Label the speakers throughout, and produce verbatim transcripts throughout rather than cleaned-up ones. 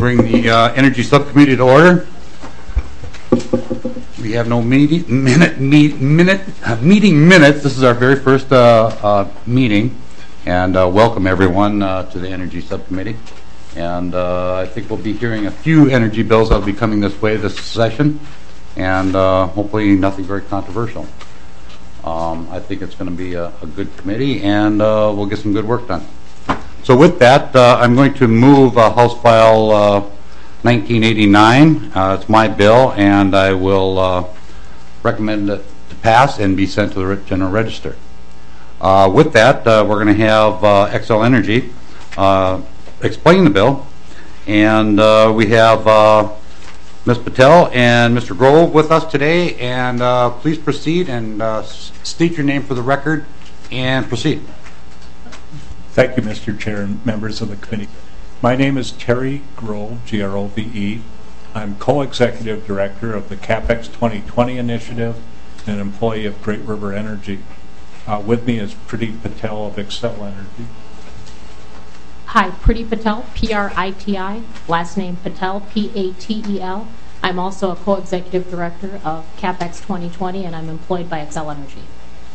Speaker 1: bring the uh, Energy Subcommittee to order. We have no meeting, minute, meet, minute, uh, meeting minutes. This is our very first uh, uh, meeting, and uh, welcome everyone uh, to the Energy Subcommittee. And uh, I think we'll be hearing a few energy bills that will be coming this way this session, and uh, hopefully nothing very controversial. Um, I think it's going to be a, a good committee, and uh, we'll get some good work done. So with that, uh, I'm going to move uh, House File uh, nineteen eighty-nine. Uh, it's my bill, and I will uh, recommend it to pass and be sent to the General Register. Uh, with that, uh, we're going to have uh, Xcel Energy uh, explain the bill, and uh, we have uh, Miz Patel and Mister Grove with us today, and uh, please proceed and uh, state your name for the record and proceed.
Speaker 2: Thank you, Mister Chair and members of the committee. My name is Terry Grove, G R O V E. I'm co-executive director of the CapEx twenty twenty initiative and an employee of Great River Energy. Uh, with me is Priti Patel of Xcel Energy.
Speaker 3: Hi, Priti Patel, P R I T I, last name Patel, P A T E L. I'm also a co-executive director of CapEx twenty twenty, and I'm employed by Xcel Energy.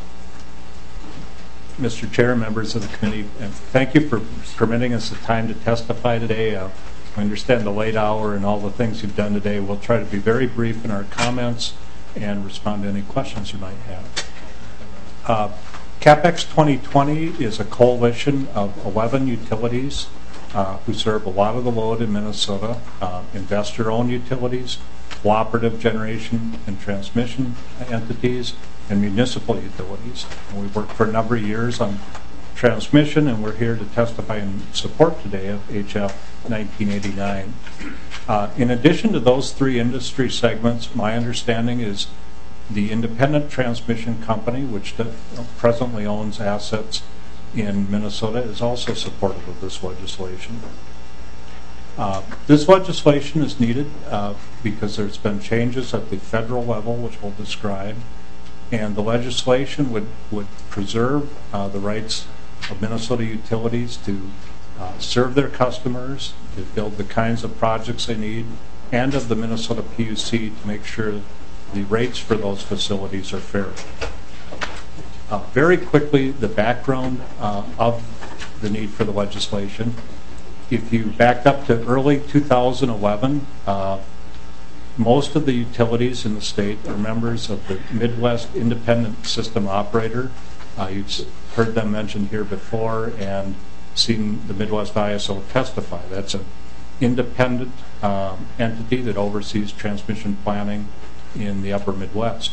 Speaker 2: Mister Chair, members of the committee, and thank you for permitting us the time to testify today. Uh, I understand the late hour and all the things you've done today. We'll try to be very brief in our comments and respond to any questions you might have. Uh, CapEx twenty twenty is a coalition of eleven utilities uh, who serve a lot of the load in Minnesota, uh, investor-owned utilities, cooperative generation and transmission entities, and municipal utilities. And we've worked for a number of years on transmission, and we're here to testify in support today of H F nineteen eighty-nine. Uh, in addition to those three industry segments, my understanding is the independent transmission company, which presently owns assets in Minnesota, is also supportive of this legislation. Uh, this legislation is needed uh, because there's been changes at the federal level, which we'll describe, and the legislation would, would preserve uh, the rights of Minnesota utilities to uh, serve their customers, to build the kinds of projects they need, and of the Minnesota P U C to make sure the rates for those facilities are fair. Uh, very quickly, the background uh, of the need for the legislation. If you backed up to early two thousand eleven, uh, most of the utilities in the state are members of the Midwest Independent System Operator. Uh, you've heard them mentioned here before and seen the Midwest I S O testify. That's an independent um, entity that oversees transmission planning in the upper Midwest.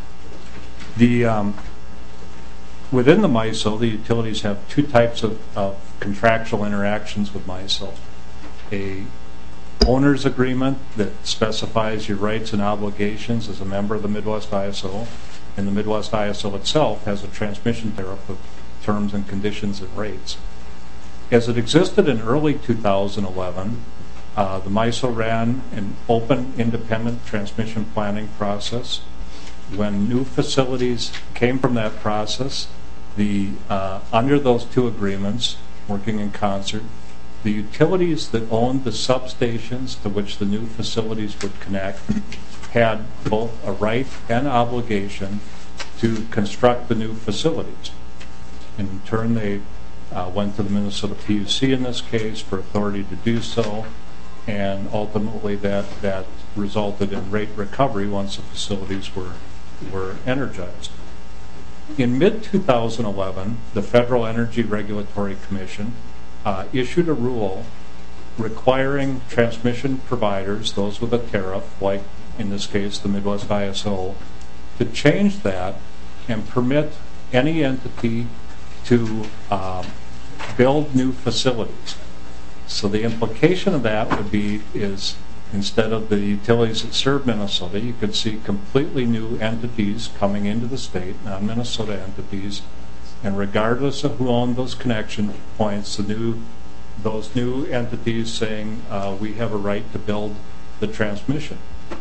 Speaker 2: The um, within the M I S O, the utilities have two types of, of contractual interactions with M I S O. A owner's agreement that specifies your rights and obligations as a member of the Midwest I S O, and the Midwest I S O itself has a transmission tariff of terms and conditions and rates. As it existed in early two thousand eleven, uh, the M I S O ran an open, independent transmission planning process. When new facilities came from that process, the uh, under those two agreements, working in concert, the utilities that owned the substations to which the new facilities would connect had both a right and obligation to construct the new facilities. In turn, they uh, went to the Minnesota P U C in this case for authority to do so, and ultimately that, that resulted in rate recovery once the facilities were, were energized. In mid two thousand eleven, the Federal Energy Regulatory Commission Uh, issued a rule requiring transmission providers, those with a tariff, like in this case the Midwest I S O, to change that and permit any entity to um, build new facilities. So the implication of that would be is instead of the utilities that serve Minnesota, you could see completely new entities coming into the state, non-Minnesota entities, and regardless of who owned those connection points, the new, those new entities saying uh, we have a right to build the transmission.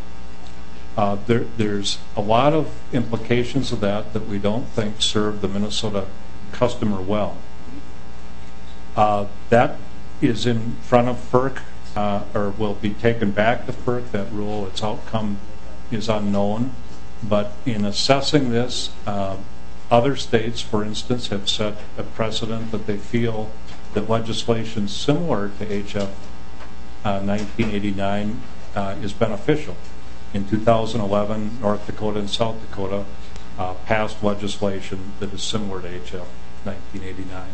Speaker 2: Uh, there, there's a lot of implications of that that we don't think serve the Minnesota customer well. Uh, that is in front of FERC uh, or will be taken back to FERC. That rule, its outcome is unknown. But in assessing this, uh, other states, for instance, have set a precedent that they feel that legislation similar to H F uh, nineteen eighty-nine uh, is beneficial. In two thousand eleven, North Dakota and South Dakota uh, passed legislation that is similar to H F nineteen eighty-nine.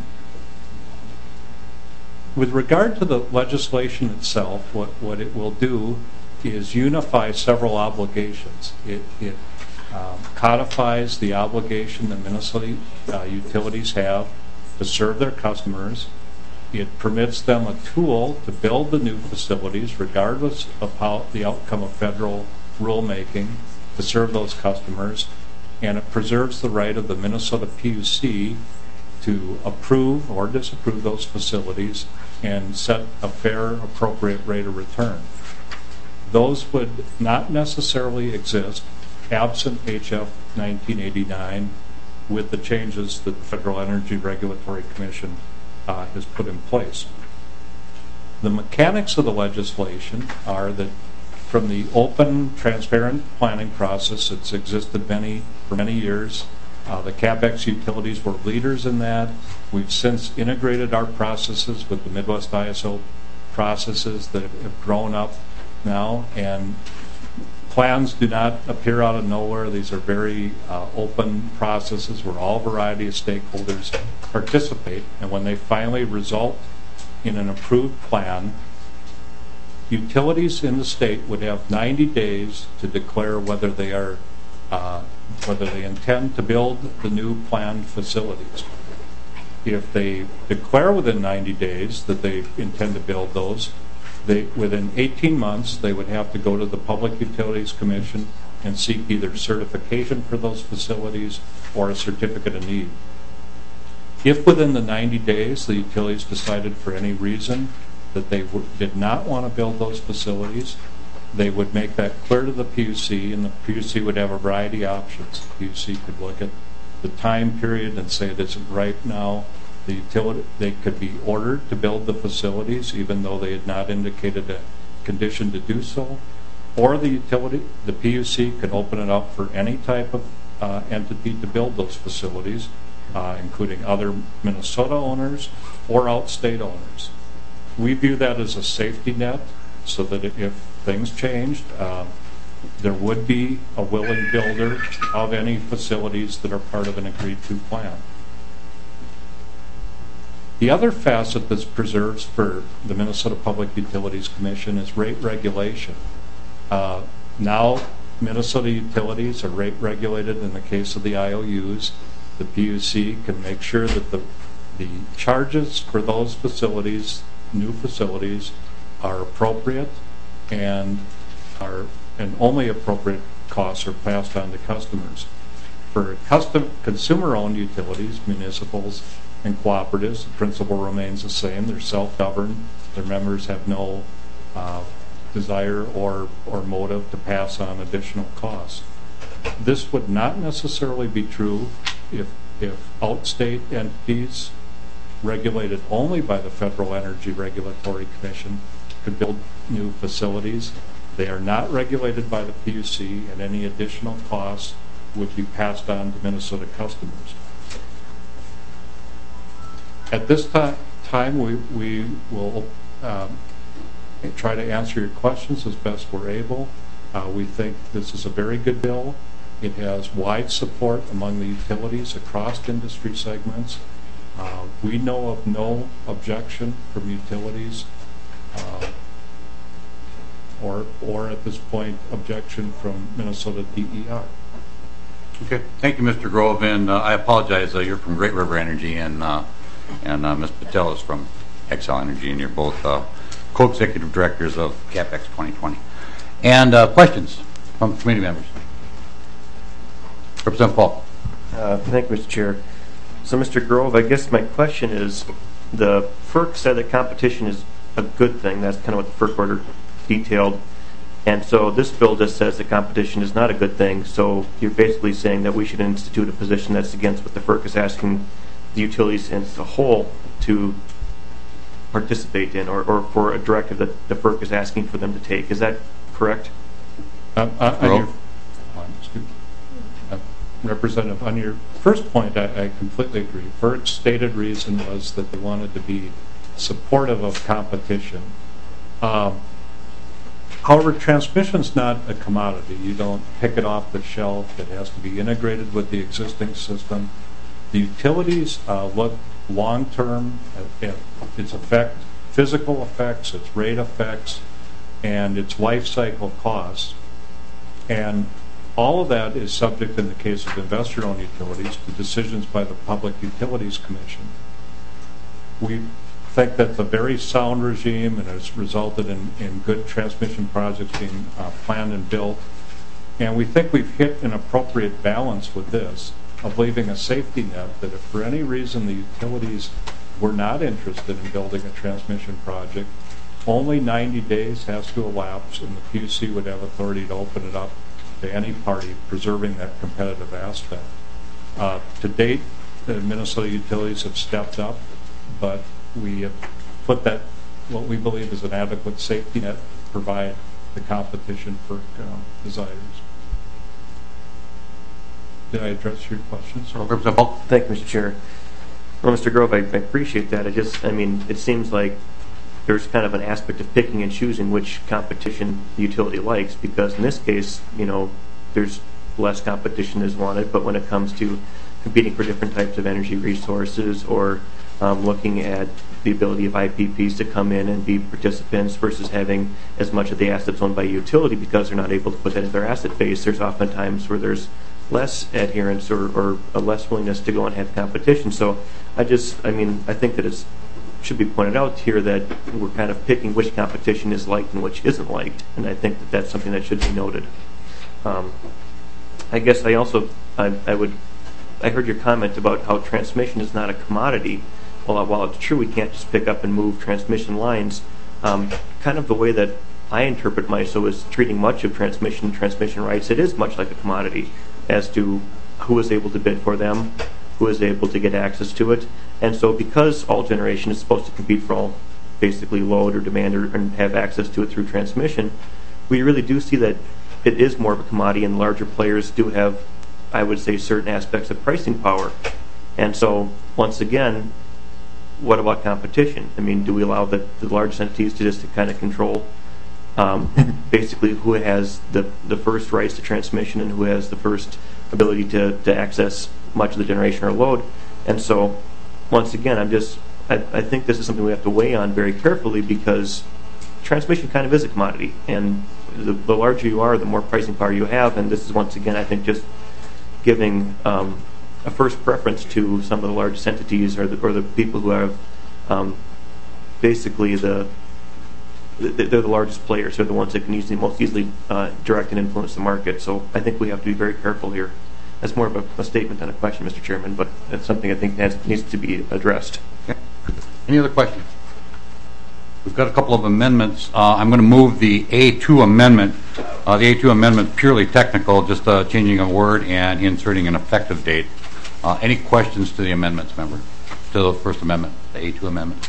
Speaker 2: With regard to the legislation itself, what, what it will do is unify several obligations. It, it um, codifies the obligation that Minnesota uh, utilities have to serve their customers. It permits them a tool to build the new facilities, regardless of how the outcome of federal rulemaking, to serve those customers. And it preserves the right of the Minnesota P U C to approve or disapprove those facilities and set a fair, appropriate rate of return. Those would not necessarily exist absent H F nineteen eighty-nine with the changes that the Federal Energy Regulatory Commission uh, has put in place. The mechanics of the legislation are that from the open, transparent planning process that's existed many for many years, uh, the CapEx utilities were leaders in that. We've since integrated our processes with the Midwest I S O processes that have grown up now, and plans do not appear out of nowhere. These are very uh, open processes where all variety of stakeholders participate, and when they finally result in an approved plan, utilities in the state would have ninety days to declare whether they are uh, whether they intend to build the new planned facilities. If they declare within ninety days that they intend to build those, they, within eighteen months, they would have to go to the Public Utilities Commission and seek either certification for those facilities or a certificate of need. If within the ninety days the utilities decided for any reason that they w- did not want to build those facilities, they would make that clear to the P U C, and the P U C would have a variety of options. The P U C could look at the time period and say it isn't right now. The utility, they could be ordered to build the facilities even though they had not indicated a condition to do so, or the utility, the P U C could open it up for any type of uh, entity to build those facilities, uh, including other Minnesota owners or outstate owners. We view that as a safety net so that if things changed, uh, there would be a willing builder of any facilities that are part of an agreed-to plan. The other facet that's preserved for the Minnesota Public Utilities Commission is rate regulation. Uh, now, Minnesota utilities are rate regulated in the case of the I O Us. The P U C can make sure that the, the charges for those facilities, new facilities, are appropriate and are and only appropriate costs are passed on to customers. For custom consumer-owned utilities, municipals, and cooperatives, the principle remains the same. They're self-governed. Their members have no uh, desire or, or motive to pass on additional costs. This would not necessarily be true if, if outstate entities regulated only by the Federal Energy Regulatory Commission could build new facilities. They are not regulated by the P U C, and any additional costs would be passed on to Minnesota customers. At this time, time we, we will um, try to answer your questions as best we're able. Uh, we think this is a very good bill. It has wide support among the utilities across industry segments. Uh, we know of no objection from utilities uh, or, or at this point, objection from Minnesota D E R.
Speaker 1: Okay, thank you, Mister Grove, and uh, I apologize. Uh, you're from Great River Energy, and uh, and uh, Miz Patel is from Xcel Energy, and you're both uh, co-executive directors of CapEx twenty twenty. And uh, questions from committee members? Representative Paul.
Speaker 4: Uh, thank you, Mister Chair. So, Mister Grove, I guess my question is, the FERC said that competition is a good thing. That's kind of what the FERC order detailed. And so this bill just says that competition is not a good thing. So you're basically saying that we should institute a position that's against what the FERC is asking the utilities as a whole to participate in, or, or for a directive that the F E R C is asking for them to take. Is that correct?
Speaker 2: Uh, uh, on your, uh, Representative, on your first point, I, I completely agree. F E R C's stated reason was that they wanted to be supportive of competition. Um, however, transmission's not a commodity. You don't pick it off the shelf. It has to be integrated with the existing system. The utilities uh, look long-term at its effect, physical effects, its rate effects, and its life cycle costs. And all of that is subject, in the case of investor-owned utilities, to decisions by the Public Utilities Commission. We think that's a very sound regime and has resulted in, in good transmission projects being uh, planned and built. And we think we've hit an appropriate balance with this of leaving a safety net that if for any reason the utilities were not interested in building a transmission project, only ninety days has to elapse and the P U C would have authority to open it up to any party, preserving that competitive aspect. Uh, to date, the Minnesota utilities have stepped up, but we have put that, what we believe is an adequate safety net to provide the competition for uh, desires. Did I address your questions?
Speaker 1: Representative Polk?
Speaker 4: Thank you, Mister Chair. Well, Mister Grove, I, I appreciate that. I just, I mean, it seems like there's kind of an aspect of picking and choosing which competition the utility likes, because in this case, you know, there's less competition is wanted, but when it comes to competing for different types of energy resources or um, looking at the ability of I P Ps to come in and be participants versus having as much of the assets owned by a utility because they're not able to put that in their asset base, there's often times where there's less adherence or, or a less willingness to go and have competition. So I just, I mean, I think that it should be pointed out here that we're kind of picking which competition is liked and which isn't liked, and I think that that's something that should be noted. Um, I guess I also, I, I would, I heard your comment about how transmission is not a commodity. Well, while it's true we can't just pick up and move transmission lines, um, kind of the way that I interpret MISO is treating much of transmission transmission rights, it is much like a commodity as to who is able to bid for them, who is able to get access to it. And so because all generation is supposed to compete for all basically load or demand or, and have access to it through transmission, we really do see that it is more of a commodity and larger players do have, I would say, certain aspects of pricing power. And so once again, what about competition? I mean, do we allow the, the large entities to just to kind of control um, basically who has the, the first rights to transmission and who has the first ability to, to access much of the generation or load? And so once again, I'm just, I, I think this is something we have to weigh on very carefully, because transmission kind of is a commodity, and the, the larger you are, the more pricing power you have, and this is once again, I think, just giving um, a first preference to some of the largest entities or the, or the people who have um, basically the, the they're the largest players. They're the ones that can easily, most easily uh, direct and influence the market. So I think we have to be very careful here. That's more of a, a statement than a question, Mister Chairman, but that's something I think has, needs to be addressed.
Speaker 1: Okay. Any other questions? We've got a couple of amendments. Uh, I'm going to move the A two amendment. Uh, the A two amendment purely technical, just uh, changing a word and inserting an effective date. Uh, any questions to the amendments, member? To the first amendment, the A two amendment.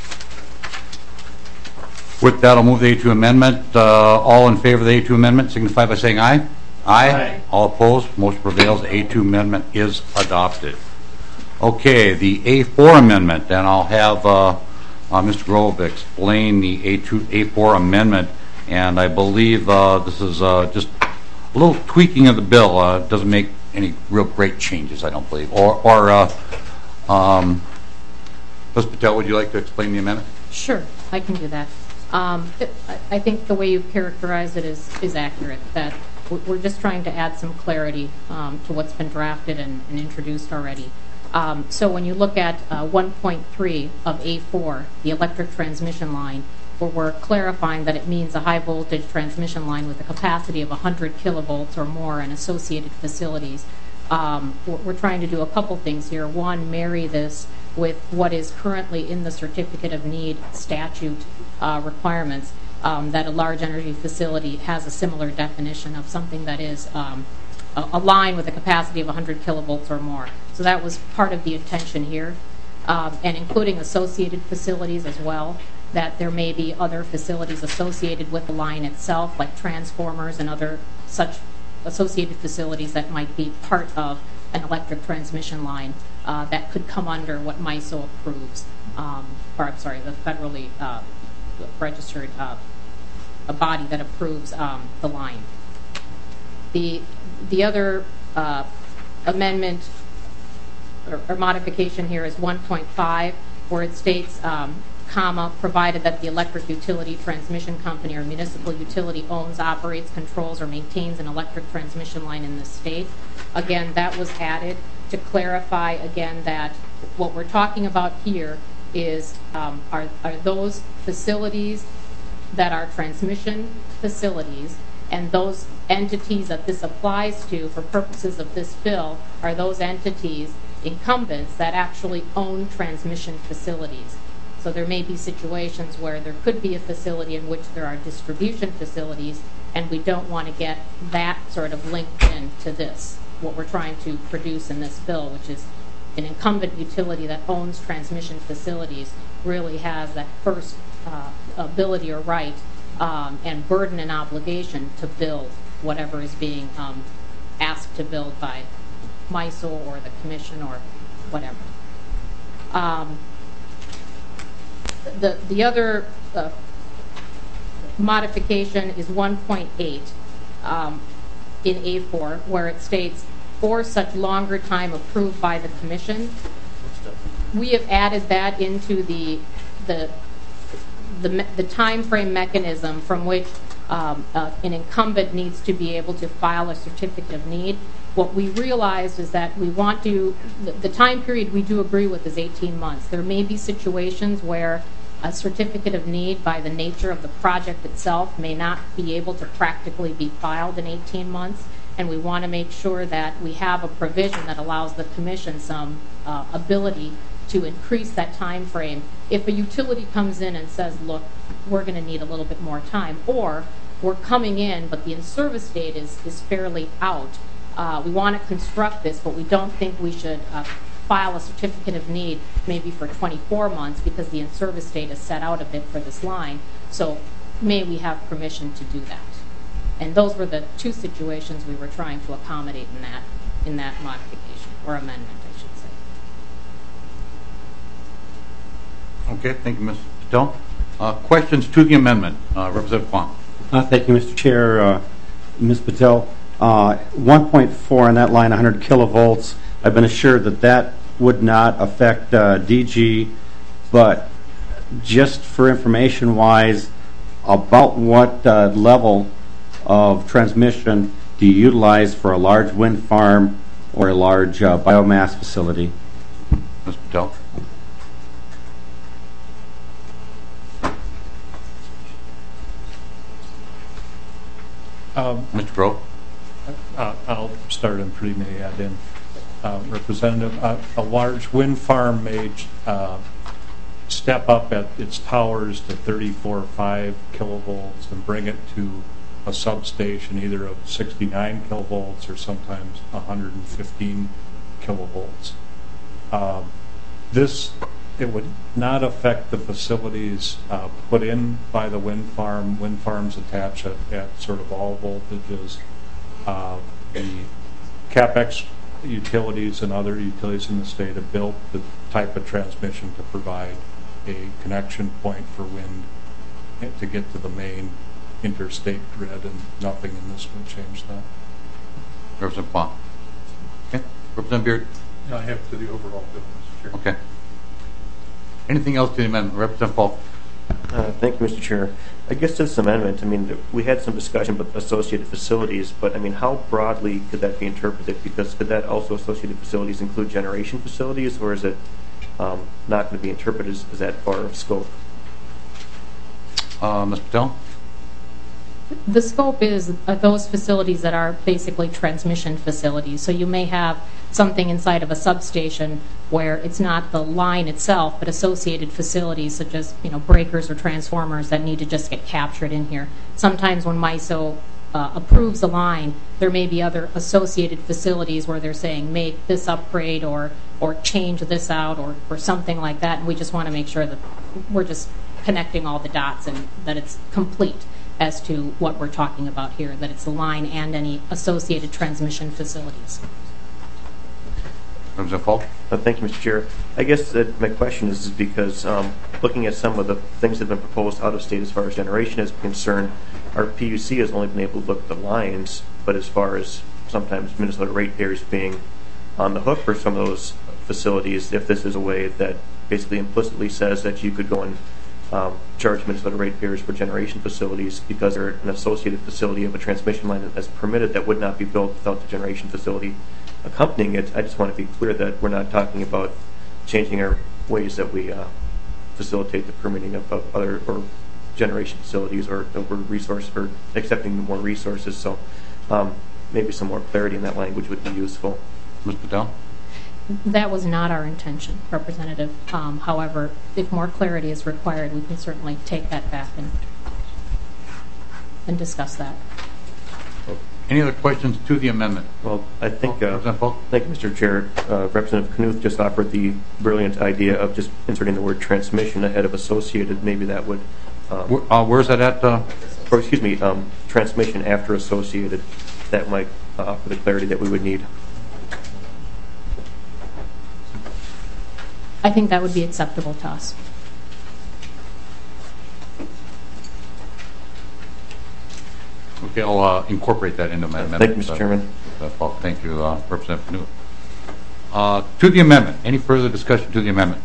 Speaker 1: With that, I'll move the A two amendment. Uh, all in favor of the A two amendment signify by saying aye. Aye. Aye. All opposed, motion prevails. The A two amendment is adopted. Okay, the A four amendment, and I'll have uh, uh, Mister Grove explain the A two, A four amendment, and I believe uh, this is uh, just a little tweaking of the bill. Uh, it doesn't make any real great changes, I don't believe. Or, or uh, um, Miz Patel, would you like to explain the amendment?
Speaker 3: Sure, I can do that. Um, it, I, I think the way you've characterized it is, is accurate, that we're just trying to add some clarity um, to what's been drafted and, and introduced already. Um, so when you look at uh, one point three of A four, the electric transmission line, where we're clarifying that it means a high voltage transmission line with a capacity of one hundred kilovolts or more and associated facilities. Um, we're, we're trying to do a couple things here. One, marry this with what is currently in the Certificate of Need statute uh, requirements, um, that a large energy facility has a similar definition of something that is um, a, a line with a capacity of one hundred kilovolts or more. So that was part of the intention here, um, and including associated facilities as well. that there may be other facilities associated with the line itself, like transformers and other such associated facilities that might be part of an electric transmission line uh, that could come under what MISO approves, um, or I'm sorry, the federally uh, registered uh, a body that approves um, the line. The the other uh, amendment or, or modification here is one point five, where it states, um, comma, provided that the electric utility transmission company or municipal utility owns, operates, controls, or maintains an electric transmission line in the state. Again, that was added to clarify, again, that what we're talking about here is um, are, are those facilities that are transmission facilities, and those entities that this applies to for purposes of this bill are those entities, incumbents, that actually own transmission facilities. So there may be situations where there could be a facility in which there are distribution facilities, and we don't want to get that sort of linked in to this, what we're trying to produce in this bill, which is an incumbent utility that owns transmission facilities really has that first uh, ability or right um, and burden and obligation to build whatever is being um, asked to build by MISO or the commission or whatever. Um, the the other uh, modification is one point eight um, in A four, where it states, for such longer time approved by the commission. We have added that into the the the, the time frame mechanism from which um, uh, an incumbent needs to be able to file a certificate of need. What we realized is that we want to, the, the time period we do agree with is eighteen months. There may be situations where a certificate of need, by the nature of the project itself, may not be able to practically be filed in eighteen months, and we want to make sure that we have a provision that allows the commission some uh, ability to increase that time frame. If a utility comes in and says, look, we're going to need a little bit more time, or we're coming in but the in-service date is, is fairly out, uh, we want to construct this, but we don't think we should uh, file a certificate of need maybe for twenty-four months because the in-service date is set out a bit for this line, so may we have permission to do that. And those were the two situations we were trying to accommodate in that in that modification or amendment, I should say.
Speaker 1: Okay, thank you, Miz Patel. Uh, questions to the amendment, uh, Representative Kwong.
Speaker 5: Uh, thank you, Mister Chair. Uh, Miz Patel, uh, one point four on that line, one hundred kilovolts. I've been assured that that would not affect uh, D G, but just for information-wise, about what uh, level of transmission do you utilize for a large wind farm or a large uh, biomass facility?
Speaker 1: Miz Patel.
Speaker 2: Um,
Speaker 1: Mister Grove.
Speaker 2: uh, I'll start and pretty may add in. Uh, Representative, uh, a large wind farm may uh, step up at its towers to thirty-four point five kilovolts and bring it to a substation either of sixty-nine kilovolts or sometimes one hundred fifteen kilovolts. Um, this, it would not affect the facilities uh, put in by the wind farm. Wind farms attach at, at sort of all voltages. Uh, the CapEx utilities and other utilities in the state have built the type of transmission to provide a connection point for wind to get to the main interstate grid, and nothing in this would change that.
Speaker 1: Representative Kwong. Okay. Representative Beard.
Speaker 6: I have to the overall bill, Mister Chair.
Speaker 1: Okay. Anything else to the amendment? Representative Falk.
Speaker 4: Uh, thank you, Mister Chair. I guess this amendment, I mean, we had some discussion about associated facilities, but I mean, how broadly could that be interpreted? Because could that also, associated facilities, include generation facilities, or is it um, not going to be interpreted as, as that far of scope?
Speaker 1: Uh, Miz Patel.
Speaker 3: The scope is uh, those facilities that are basically transmission facilities. So you may have something inside of a substation where it's not the line itself, but associated facilities such as, you know, breakers or transformers that need to just get captured in here. Sometimes when MISO uh, approves a line, there may be other associated facilities where they're saying make this upgrade or or change this out or, or something like that. And we just want to make sure that we're just connecting all the dots and that it's complete as to what we're talking about here, that it's the line and any associated transmission facilities.
Speaker 1: Representative Falk?
Speaker 4: Uh, thank you, Mister Chair. I guess that my question is, is because um, looking at some of the things that have been proposed out of state as far as generation is concerned, our P U C has only been able to look at the lines, but as far as sometimes Minnesota ratepayers being on the hook for some of those facilities, if this is a way that basically implicitly says that you could go and um, charge Minnesota ratepayers for generation facilities because they're an associated facility of a transmission line that's permitted that would not be built without the generation facility accompanying it. I just want to be clear that we're not talking about changing our ways that we uh, facilitate the permitting of, of other or generation facilities or over resource or accepting more resources. So um, maybe some more clarity in that language would be useful.
Speaker 1: Miz Patel?
Speaker 3: That was not our intention, Representative. Um, however, if more clarity is required, we can certainly take that back and, and discuss that.
Speaker 1: Any other questions to the amendment?
Speaker 4: Well, I think, uh,
Speaker 1: Representative Falk?
Speaker 4: thank you, Mister Chair. Uh, Representative Knuth just offered the brilliant idea of just inserting the word transmission ahead of associated. Maybe that would, um,
Speaker 1: Where, uh, where's that at? Uh?
Speaker 4: or excuse me, um, transmission after associated. That might uh, offer the clarity that we would need.
Speaker 3: I think that would be acceptable to us.
Speaker 1: Okay, I'll uh, incorporate that into my amendment.
Speaker 4: Thank you, Mister Chairman.
Speaker 1: Uh, Falk. Thank you, uh, Representative Knuth. Uh, to the amendment. Any further discussion to the amendment?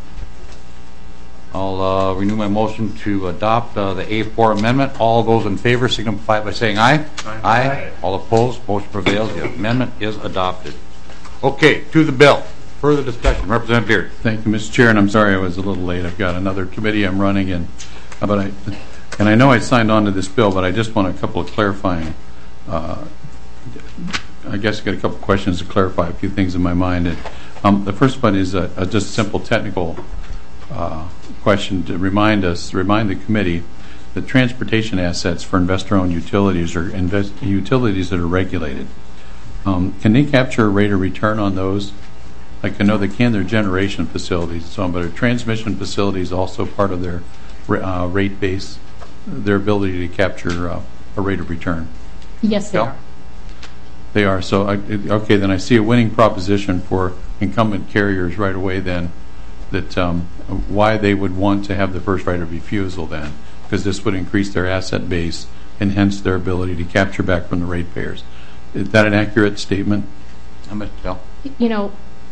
Speaker 1: I'll uh, renew my motion to adopt uh, the A four amendment. All those in favor signify by saying aye. Aye. Aye. All opposed, motion prevails. The amendment is adopted. Okay, to the bill. Further discussion. Representative Beard.
Speaker 7: Thank you, Mister Chair, and I'm sorry I was a little late. I've got another committee I'm running, and uh, but I and I know I signed on to this bill, but I just want a couple of clarifying. Uh, I guess I got a couple of questions to clarify a few things in my mind. And, um, the first one is a, a just simple technical uh, question to remind us, remind the committee that transportation assets for investor-owned utilities are invest, utilities that are regulated. Um, can they capture a rate of return on those? Like I know they can, they're generation facilities, so but are transmission facilities also part of their uh, rate base, their ability to capture uh, a rate of return?
Speaker 3: Yes, they
Speaker 1: Yeah.
Speaker 3: are.
Speaker 7: They are. So, I, okay, then I see a winning proposition for incumbent carriers right away then, that um, why they would want to have the first right of refusal then, because this would increase their asset base and hence their ability to capture back from the ratepayers. Is that an accurate statement?
Speaker 1: I'm going to tell.
Speaker 3: You know,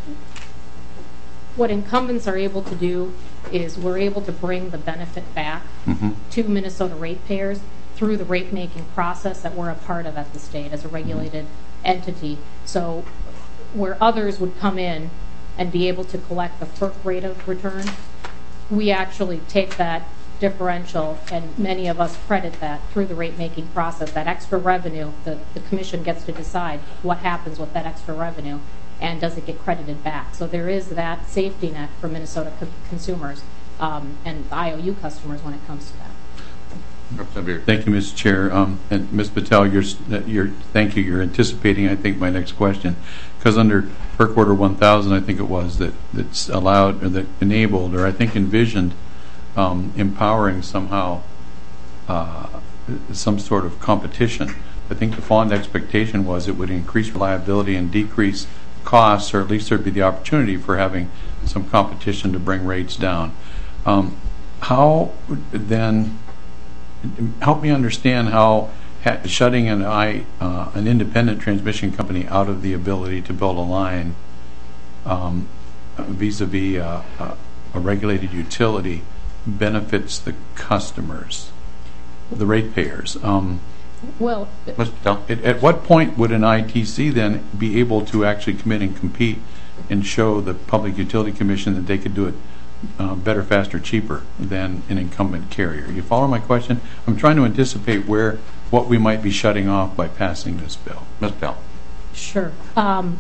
Speaker 3: what incumbents are able to do is we're able to bring the benefit back
Speaker 7: Mm-hmm.
Speaker 3: to Minnesota ratepayers through the rate-making process that we're a part of at the state as a regulated entity. So where others would come in and be able to collect the FERC rate of return, we actually take that differential, and many of us credit that through the rate-making process. That extra revenue, the, the commission gets to decide what happens with that extra revenue and does it get credited back. So there is that safety net for Minnesota co consumers um, and I O U customers when it comes to that.
Speaker 1: Representative Beard.
Speaker 7: Thank you, Mister Chair. Um, and Miz Patel, you're, you're, thank you. You're anticipating, I think, my next question. Because under FERC Order one thousand, I think it was, that that's allowed, or that enabled, or I think envisioned um, empowering somehow uh, some sort of competition. I think the fond expectation was it would increase reliability and decrease costs, or at least there'd be the opportunity for having some competition to bring rates down. Um, how then, help me understand how ha shutting an, I, uh, an independent transmission company out of the ability to build a line um, vis-a-vis uh, uh, a regulated utility benefits the customers, the ratepayers. Um,
Speaker 3: Well,
Speaker 1: Miz Patel.
Speaker 7: At, at what point would an I T C then be able to actually come in and compete and show the Public Utility Commission that they could do it uh, better, faster, cheaper than an incumbent carrier? You follow my question? I'm trying to anticipate where, what we might be shutting off by passing this bill.
Speaker 1: Miz Patel.
Speaker 3: sure. Um,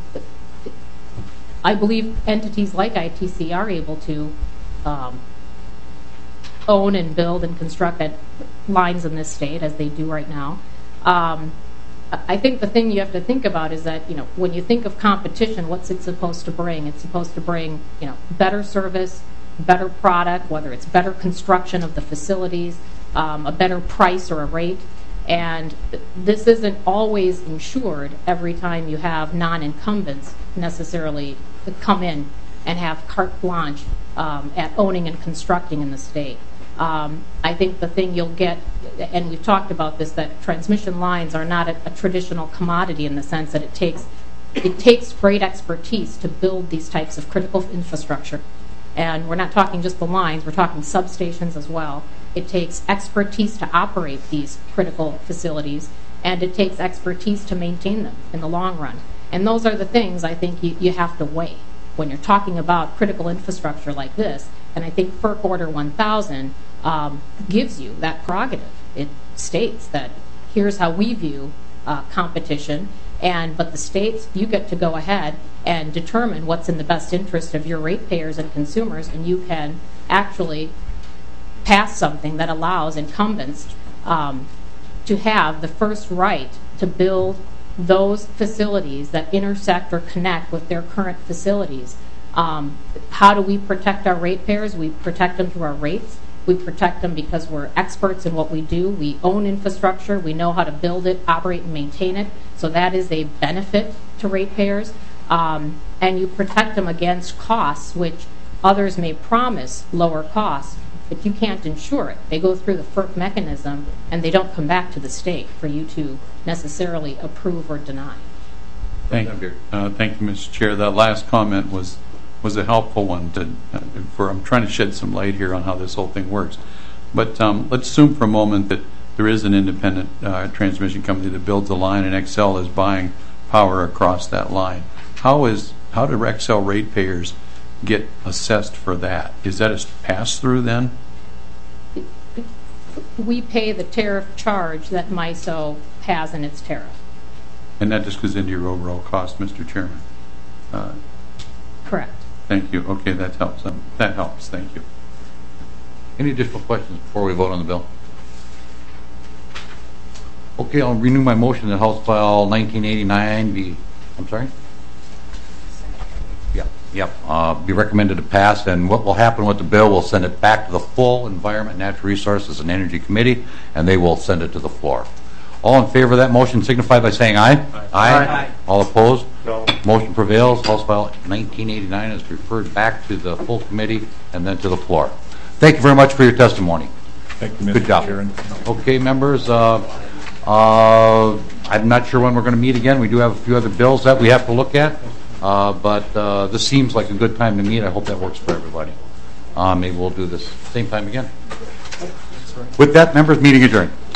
Speaker 3: I believe entities like I T C are able to um, own and build and construct lines in this state as they do right now. Um, I think the thing you have to think about is that, you know, when you think of competition, what's it supposed to bring? It's supposed to bring, you know, better service, better product, whether it's better construction of the facilities, um, a better price or a rate. And this isn't always insured every time you have non-incumbents necessarily come in and have carte blanche um, at owning and constructing in the state. Um, I think the thing you'll get, and we've talked about this, that transmission lines are not a, a traditional commodity in the sense that it takes it takes great expertise to build these types of critical infrastructure. And we're not talking just the lines, we're talking substations as well. It takes expertise to operate these critical facilities, and it takes expertise to maintain them in the long run. And those are the things I think you, you have to weigh when you're talking about critical infrastructure like this. And I think FERC Order one thousand um, gives you that prerogative. It states that here's how we view uh, competition, and but the states, you get to go ahead and determine what's in the best interest of your ratepayers and consumers, and you can actually pass something that allows incumbents um, to have the first right to build those facilities that intersect or connect with their current facilities. Um, how do we protect our ratepayers? We protect them through our rates. We protect them because we're experts in what we do. We own infrastructure. We know how to build it, operate, and maintain it. So that is a benefit to ratepayers. Um, and you protect them against costs, which others may promise lower costs, but you can't insure it. They go through the FERC mechanism, and they don't come back to the state for you to necessarily approve or deny.
Speaker 7: Thank you. Uh, thank you, Mister Chair. That last comment was was a helpful one. To, uh, for I'm trying to shed some light here on how this whole thing works. But um, let's assume for a moment that there is an independent uh, transmission company that builds a line, and Xcel is buying power across that line. How is how do Xcel ratepayers get assessed for that? Is that a pass-through then?
Speaker 3: We pay the tariff charge that MISO has in its tariff.
Speaker 7: And that just goes into your overall cost, Mister Chairman? Uh,
Speaker 3: Correct.
Speaker 7: Thank you. Okay, that helps. Um, that helps. Thank you.
Speaker 1: Any additional questions before we vote on the bill? Okay, I'll renew my motion that House File nineteen eighty-nine be, I'm sorry? Yeah, yep, uh, be recommended to pass, and what will happen with the bill, we'll send it back to the full Environment, Natural Resources, and Energy Committee, and they will send it to the floor. All in favor of that motion signify by saying aye. Aye. Aye. Aye. All opposed? No. Motion prevails. House File nineteen eighty-nine is referred back to the full committee and then to the floor. Thank you very much for your testimony.
Speaker 2: Thank you, Mister
Speaker 1: Good job.
Speaker 2: Chairman.
Speaker 1: Okay, members, uh, uh, I'm not sure when we're going to meet again. We do have a few other bills that we have to look at, uh, but uh, this seems like a good time to meet. I hope that works for everybody. Uh, maybe we'll do this same time again. With that, members, meeting adjourned.